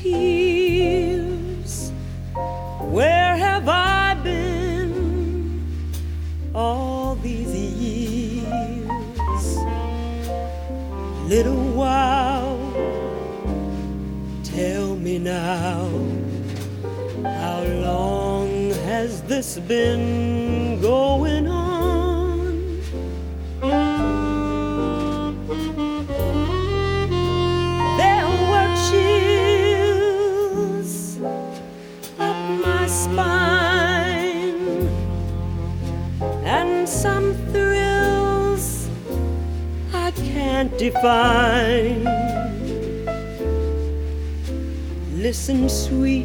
tears. Where have I been all these years? Little while, tell me now, how long has this been going on? There were chills up my spine and some thrills I can't define. Listen, sweet,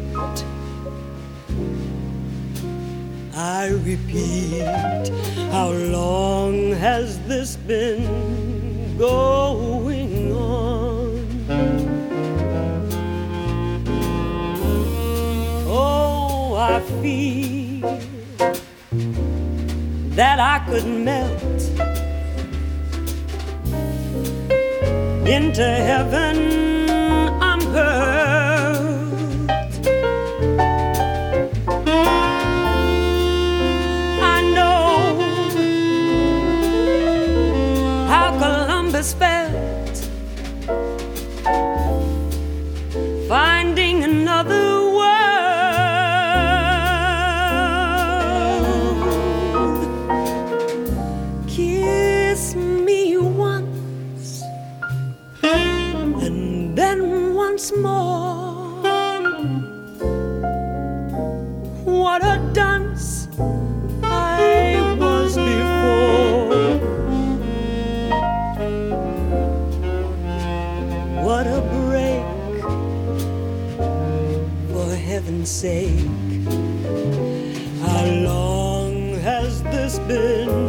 I repeat, how long has this been going on? Oh, I feel that I could melt into heaven unheard. Felt finding another world. Kiss me once and then once more. What a dunce I was before. What a break, for heaven's sake. How long has this been